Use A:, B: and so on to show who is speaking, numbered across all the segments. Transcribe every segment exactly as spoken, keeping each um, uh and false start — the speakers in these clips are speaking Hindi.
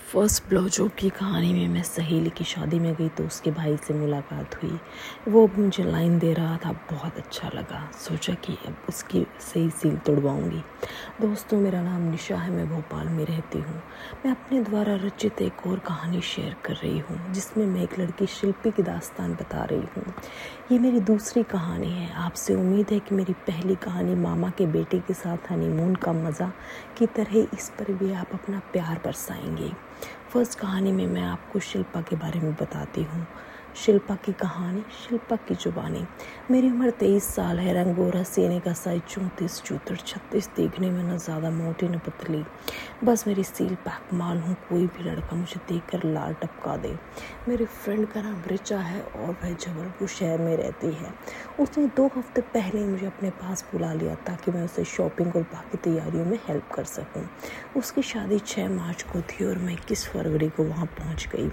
A: फर्स्ट ब्लोजॉब की कहानी में मैं सहेली की शादी में गई तो उसके भाई से मुलाकात हुई। वो अब मुझे लाइन दे रहा था, बहुत अच्छा लगा। सोचा कि अब उसकी सही सील तोड़वाऊंगी। दोस्तों, मेरा नाम निशा है, मैं भोपाल में रहती हूँ। मैं अपने द्वारा रचित एक और कहानी शेयर कर रही हूँ जिसमें मैं एक लड़की शिल्पी की दास्तान बता रही हूँ। ये मेरी दूसरी कहानी है। आपसे उम्मीद है कि मेरी पहली कहानी मामा के बेटे के साथ हनीमून का मज़ा की तरह इस पर भी आप अपना प्यार बरसाएंगे। फर्स्ट कहानी में मैं आपको शिल्पा के बारे में बताती हूँ। शिल्पा की कहानी, शिल्पा की जुबानी। मेरी उम्र तेईस साल है, रंग गोरा, सीने का साइज चौंतीस, जूतर छत्तीस, देखने में न ज़्यादा मोटी न पतली, बस मेरी सील पैक माल हूँ। कोई भी लड़का मुझे देखकर लार टपका दे। मेरे फ्रेंड का नाम रिचा है और वह जबलपुर शहर में रहती है। उसने दो हफ्ते पहले मुझे अपने पास बुला लिया ताकि मैं उसे शॉपिंग और बाकी तैयारियों में हेल्प कर सकूं। उसकी शादी छः मार्च को थी और मैं इक्कीस फरवरी को वहाँ पहुँच गई।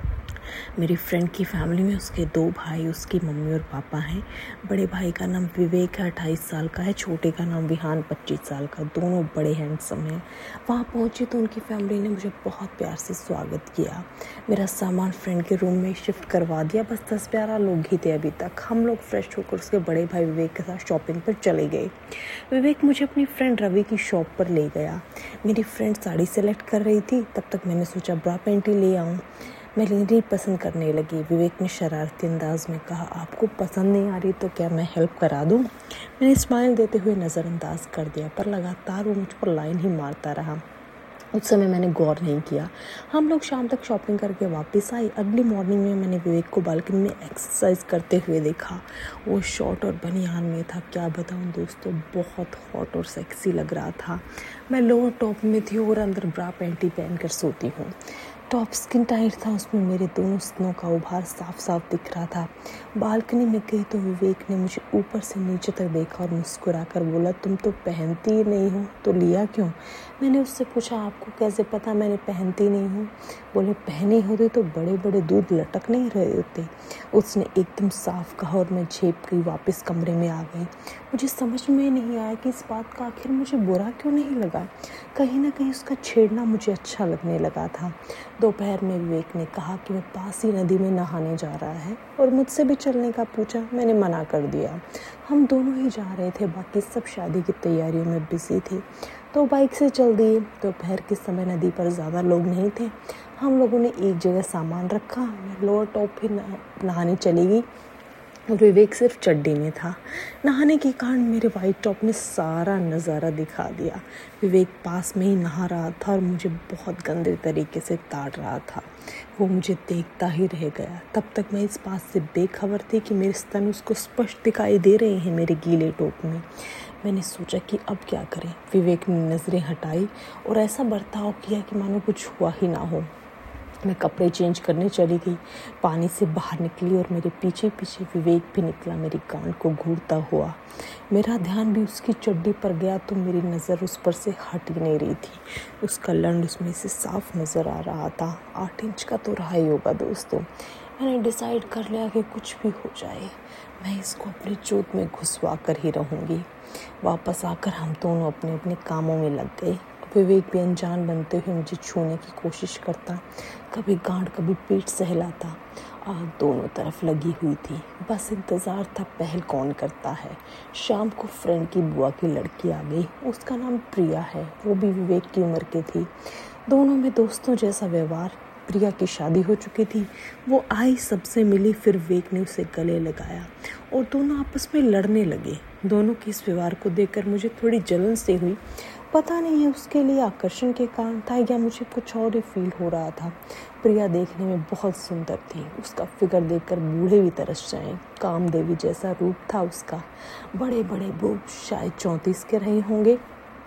A: मेरी फ्रेंड की फैमिली में उसके दो भाई, उसकी मम्मी और पापा हैं। बड़े भाई का नाम विवेक है, अट्ठाईस साल का है। छोटे का नाम विहान, पच्चीस साल का। दोनों बड़े हैंडसम हैं। वहाँ पहुँची तो उनकी फैमिली ने मुझे बहुत प्यार से स्वागत किया। मेरा सामान फ्रेंड के रूम में शिफ्ट करवा दिया। बस दस ग्यारह लोग ही थे अभी तक। हम लोग फ्रेश होकर उसके बड़े भाई विवेक के साथ शॉपिंग पर चले गए। विवेक मुझे अपनी फ्रेंड रवि की शॉप पर ले गया। मेरी फ्रेंड साड़ी सेलेक्ट कर रही थी, तब तक मैंने सोचा ब्रा पैंटी ले आऊँ। मैं लेनी पसंद करने लगी। विवेक ने शरारती अंदाज में कहा, आपको पसंद नहीं आ रही तो क्या मैं हेल्प करा दूं? मैंने स्माइल देते हुए नज़रअंदाज कर दिया, पर लगातार वो मुझ पर लाइन ही मारता रहा। उस समय मैंने गौर नहीं किया। हम लोग शाम तक शॉपिंग करके वापस आए। अगली मॉर्निंग में मैंने विवेक को बालकनी में एक्सरसाइज करते हुए देखा। वो शॉर्ट और बनियान में था। क्या बताऊं दोस्तों, बहुत हॉट और सेक्सी लग रहा था। मैं लोअर टॉप में थी और अंदर ब्रा पैंटी पहनकर सोती हूँ। टॉप स्किन टाइट था, उसमें मेरे दोनों स्तनों का उभार साफ साफ दिख रहा था। बालकनी में गई तो विवेक ने मुझे ऊपर से नीचे तक देखा और मुस्कुराकर बोला, तुम तो पहनती ही नहीं हो तो लिया क्यों? मैंने उससे पूछा, आपको कैसे पता मैंने पहनती नहीं हूँ? बोले, पहनी होती तो बड़े बड़े दूध लटक नहीं रहे होते। उसने एकदम साफ कहा और मैं झेप गई, वापस कमरे में आ गई। मुझे समझ में नहीं आया कि इस बात का आखिर मुझे बुरा क्यों नहीं लगा। कहीं ना कहीं उसका छेड़ना मुझे अच्छा लगने लगा था। दोपहर में विवेक ने कहा कि वह पास ही नदी में नहाने जा रहा है और मुझसे भी चलने का पूछा। मैंने मना कर दिया। हम दोनों ही जा रहे थे, बाकी सब शादी की तैयारियों में बिजी थे तो बाइक से चल दिए। दोपहर के समय नदी पर ज़्यादा लोग नहीं थे। हम लोगों ने एक जगह सामान रखा। मैं लोअर टॉप ही नहाने चली गई और विवेक सिर्फ चड्डी में था। नहाने के कारण मेरे वाइट टॉप ने सारा नज़ारा दिखा दिया। विवेक पास में ही नहा रहा था और मुझे बहुत गंदे तरीके से ताड़ रहा था। वो मुझे देखता ही रह गया। तब तक मैं इस बात से बेखबर थी कि मेरे स्तन उसको स्पष्ट दिखाई दे रहे हैं मेरे गीले टॉप में। मैंने सोचा कि अब क्या करें। विवेक ने नज़रें हटाई और ऐसा बर्ताव किया कि मानो कुछ हुआ ही ना हो। मैं कपड़े चेंज करने चली गई, पानी से बाहर निकली और मेरे पीछे पीछे विवेक भी निकला, मेरी गांड को घूरता हुआ। मेरा ध्यान भी उसकी चड्डी पर गया तो मेरी नज़र उस पर से हट ही नहीं रही थी। उसका लंड उसमें से साफ नज़र आ रहा था। आठ इंच का तो रहा ही होगा दोस्तों। मैंने डिसाइड कर लिया कि कुछ भी हो जाए मैं इसको अपनी चोट में घुसवा कर ही रहूँगी। वापस आकर हम दोनों अपने अपने कामों में लग गए। विवेक भी अनजान बनते हुए मुझे छूने की कोशिश करता, कभी गांड कभी पेट सहलाता। आग दोनों तरफ लगी हुई थी, बस इंतज़ार था पहल कौन करता है। शाम को फ्रेंड की बुआ की लड़की आ गई। उसका नाम प्रिया है, वो भी विवेक की उम्र की थी। दोनों में दोस्तों जैसा व्यवहार। प्रिया की शादी हो चुकी थी। वो आई, सबसे मिली, फिर विवेक ने उसे गले लगाया और दोनों आपस में लड़ने लगे। दोनों के इस व्यवहार को देखकर मुझे थोड़ी जलन सी हुई। पता नहीं ये उसके लिए आकर्षण के कारण था या मुझे कुछ और ही फील हो रहा था। प्रिया देखने में बहुत सुंदर थी। उसका फिगर देखकर बूढ़े भी तरस जाएं। कामदेवी जैसा रूप था उसका। बड़े बड़े बूढ़, शायद चौंतीस के रहे होंगे।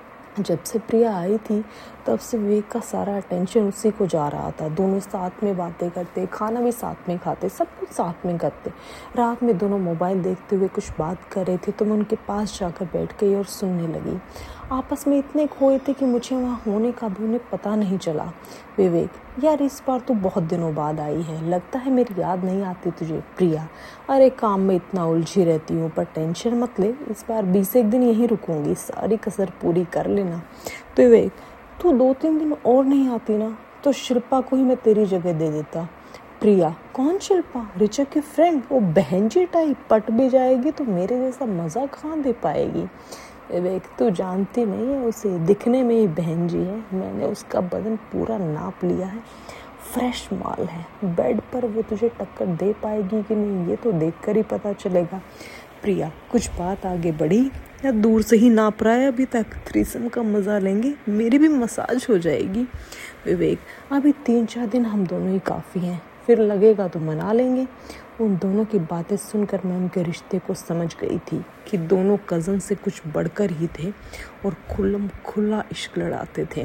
A: जब से प्रिया आई थी तब से विवेक का सारा अटेंशन उसी को जा रहा था। दोनों साथ में बातें करते, खाना भी साथ में खाते, सब कुछ साथ में करते। रात में दोनों मोबाइल देखते हुए कुछ बात कर रहे थे तो मैं उनके पास जाकर बैठ गई और सुनने लगी। आपस में इतने खोए थे कि मुझे वहाँ होने का भी उन्हें पता नहीं चला। विवेक, यार इस बार तो बहुत दिनों बाद आई है, लगता है मेरी याद नहीं आती तुझे? प्रिया, अरे काम में इतना उलझी रहती हूँ, पर टेंशन मत ले, इस बार बीस एक दिन यहीं रुकूंगी, सारी कसर पूरी कर लेना। तो विवेक, तू दो तीन दिन और नहीं आती ना? तो शिल्पा को ही मैं तेरी जगह दे देता। प्रिया, कौन शिल्पा? ऋचा की फ्रेंड, वो बहन जी टाइप, पट भी जाएगी तो मेरे जैसा मज़ा कहाँ दे पाएगी। विवेक, तू जानती नहीं है उसे, दिखने में ही बहन जी है, मैंने उसका बदन पूरा नाप लिया है, फ्रेश माल है, बेड पर वो तुझे टक्कर दे पाएगी कि नहीं ये तो देखकर ही पता चलेगा। प्रिया, कुछ बात आगे बढ़ी या दूर से ही नाप रहा है अभी तक? थ्रीसम का मज़ा लेंगे, मेरी भी मसाज हो जाएगी। विवेक, अभी तीन चार दिन हम दोनों ही काफ़ी हैं, फिर लगेगा तो मना लेंगे। उन दोनों की बातें सुनकर मैं उनके रिश्ते को समझ गई थी कि दोनों कज़न से कुछ बढ़कर ही थे और खुल्लम खुला इश्क लड़ाते थे।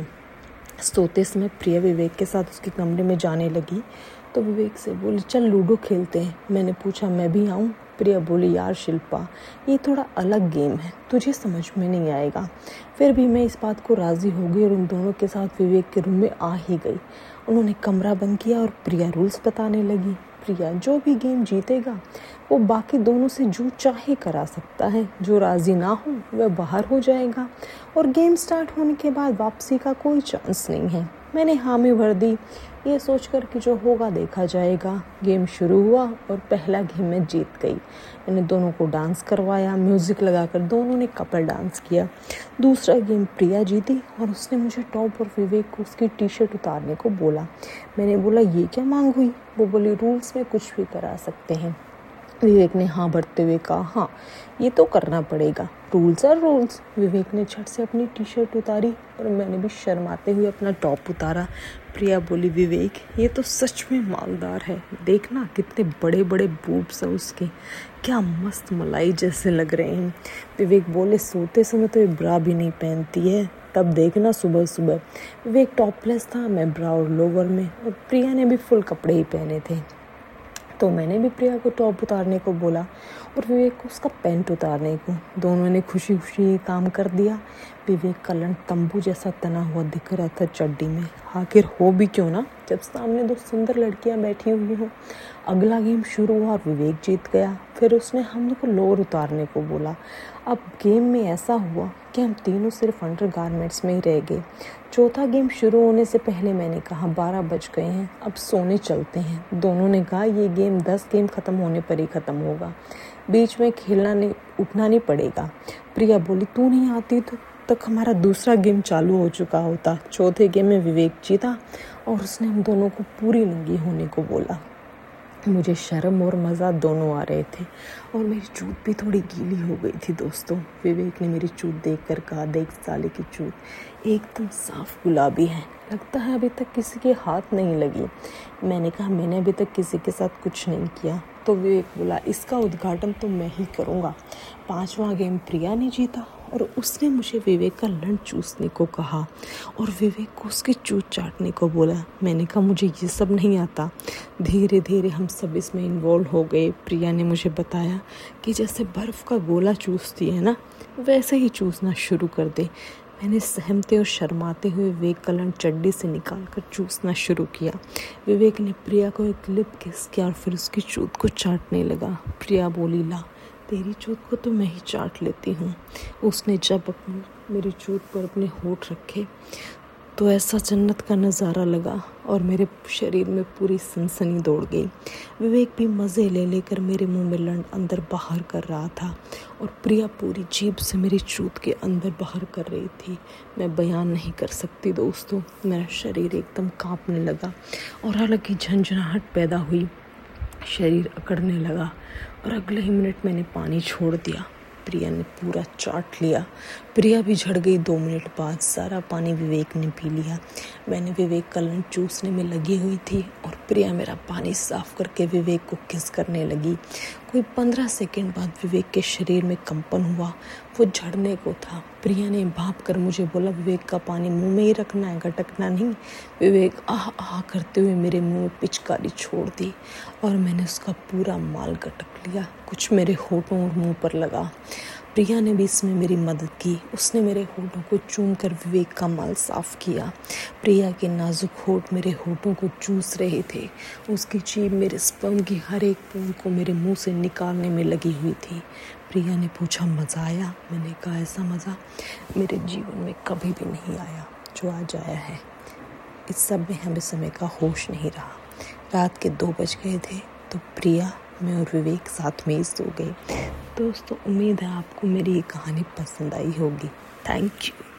A: सोते समय प्रिया विवेक के साथ उसके कमरे में जाने लगी तो विवेक से बोली, चल लूडो खेलते हैं। मैंने पूछा, मैं भी आऊँ? प्रिया बोली, यार शिल्पा, ये थोड़ा अलग गेम है, तुझे समझ में नहीं आएगा। फिर भी मैं इस बात को राज़ी हो गई और उन दोनों के साथ विवेक के रूम में आ ही गई। उन्होंने कमरा बंद किया और प्रिया रूल्स बताने लगी। प्रिया, जो भी गेम जीतेगा वो बाकी दोनों से जो चाहे करा सकता है, जो राज़ी ना हो वह बाहर हो जाएगा और गेम स्टार्ट होने के बाद वापसी का कोई चांस नहीं है। मैंने हामी भर दी, ये सोचकर कि जो होगा देखा जाएगा। गेम शुरू हुआ और पहला गेम में जीत गई। मैंने दोनों को डांस करवाया, म्यूज़िक लगाकर दोनों ने कपल डांस किया। दूसरा गेम प्रिया जीती और उसने मुझे टॉप और विवेक को उसकी टी शर्ट उतारने को बोला। मैंने बोला, ये क्या मांग हुई? वो बोली, रूल्स में कुछ भी करा सकते हैं। विवेक ने हाँ भरते हुए कहा, हाँ ये तो करना पड़ेगा, रूल्स और रूल्स। विवेक ने झट से अपनी टी शर्ट उतारी और मैंने भी शर्माते हुए अपना टॉप उतारा। प्रिया बोली, विवेक ये तो सच में मालदार है, देखना कितने बड़े बड़े बूब्स हैं उसके, क्या मस्त मलाई जैसे लग रहे हैं। विवेक बोले, सोते समय तो ये ब्रा भी नहीं पहनती है, तब देखना सुबह सुबह। विवेक टॉपलेस था, मैं ब्रा और लोवर में, और प्रिया ने भी फुल कपड़े ही पहने थे। तो मैंने भी प्रिया को टॉप उतारने को बोला और विवेक को उसका पैंट उतारने को। दोनों ने खुशी खुशी काम कर दिया। विवेक का लंड तंबू जैसा तना हुआ दिख रहा था चड्डी में। आखिर हो भी क्यों ना, जब सामने दो सुंदर लड़कियां बैठी हुई हों। अगला गेम शुरू हुआ और विवेक जीत गया। फिर उसने हम लोग को लोअर उतारने को बोला। अब गेम में ऐसा हुआ कि हम तीनों सिर्फ अंडर गारमेंट्स में ही रह गए। चौथा गेम शुरू होने से पहले मैंने कहा, बारह बज गए हैं, अब सोने चलते हैं। दोनों ने कहा, ये गेम दस गेम ख़त्म होने पर ही ख़त्म होगा, बीच में खेलना नहीं, उठना नहीं पड़ेगा। प्रिया बोली, तू नहीं आती तो तक हमारा दूसरा गेम चालू हो चुका होता। चौथे गेम में विवेक जीता और उसने हम दोनों को पूरी नंगी होने को बोला। मुझे शर्म और मज़ा दोनों आ रहे थे और मेरी चूत भी थोड़ी गीली हो गई थी दोस्तों। विवेक ने मेरी चूत देखकर कहा, देख साले की चूत एकदम साफ गुलाबी है, लगता है अभी तक किसी के हाथ नहीं लगी। मैंने कहा, मैंने अभी तक किसी के साथ कुछ नहीं किया। तो विवेक बोला, इसका उद्घाटन तो मैं ही करूँगा। पांचवा गेम प्रिया ने जीता और उसने मुझे विवेक का लंड चूसने को कहा और विवेक को उसकी चूत चाटने को बोला। मैंने कहा, मुझे ये सब नहीं आता। धीरे धीरे हम सब इसमें इन्वॉल्व हो गए। प्रिया ने मुझे बताया कि जैसे बर्फ़ का गोला चूसती है ना, वैसे ही चूसना शुरू कर दे। मैंने सहमते और शर्माते हुए विवेक का लंड चड्डी से निकाल कर चूसना शुरू किया। विवेक ने प्रिया को एक लिप किस किया और फिर उसकी चूत को चाटने लगा। प्रिया बोली, ला तेरी चूत को तो मैं ही चाट लेती हूँ। उसने जब अपनी मेरी चूत पर अपने होठ रखे तो ऐसा जन्नत का नज़ारा लगा और मेरे शरीर में पूरी सनसनी दौड़ गई। विवेक भी मज़े ले लेकर मेरे मुंह में लंड अंदर बाहर कर रहा था और प्रिया पूरी जीभ से मेरी चूत के अंदर बाहर कर रही थी। मैं बयान नहीं कर सकती दोस्तों, मेरा शरीर एकदम कांपने लगा और हालांकि झंझनाहट पैदा हुई, शरीर अकड़ने लगा और अगले ही मिनट मैंने पानी छोड़ दिया। प्रिया ने पूरा चाट लिया। प्रिया भी झड़ गई। दो मिनट बाद सारा पानी विवेक ने पी लिया। मैंने विवेक का लंड चूसने में लगी हुई थी और प्रिया मेरा पानी साफ करके विवेक को किस करने लगी। कोई पंद्रह सेकंड बाद विवेक के शरीर में कंपन हुआ, वो झड़ने को था। प्रिया ने भाप कर मुझे बोला, विवेक का पानी मुंह में ही रखना है, गटकना नहीं। विवेक आह आह करते हुए मेरे मुंह में पिचकारी छोड़ दी और मैंने उसका पूरा माल गटक लिया। कुछ मेरे होठों और मुंह पर लगा। प्रिया ने भी इसमें मेरी मदद की। उसने मेरे होठों को चूम कर विवेक का माल साफ किया। प्रिया के नाजुक होठ मेरे होठों को चूस रहे थे। उसकी जीभ मेरे स्पर्म की हर एक बूंद को मेरे मुंह से निकालने में लगी हुई थी। प्रिया ने पूछा, मज़ा आया? मैंने कहा, ऐसा मज़ा मेरे जीवन में कभी भी नहीं आया जो आज आया है। इस सब में हमें समय का होश नहीं रहा। रात के दो बज गए थे तो प्रिया, मैं और विवेक साथ में ही सो गए। दोस्तों, उम्मीद है आपको मेरी ये कहानी पसंद आई होगी। Thank you.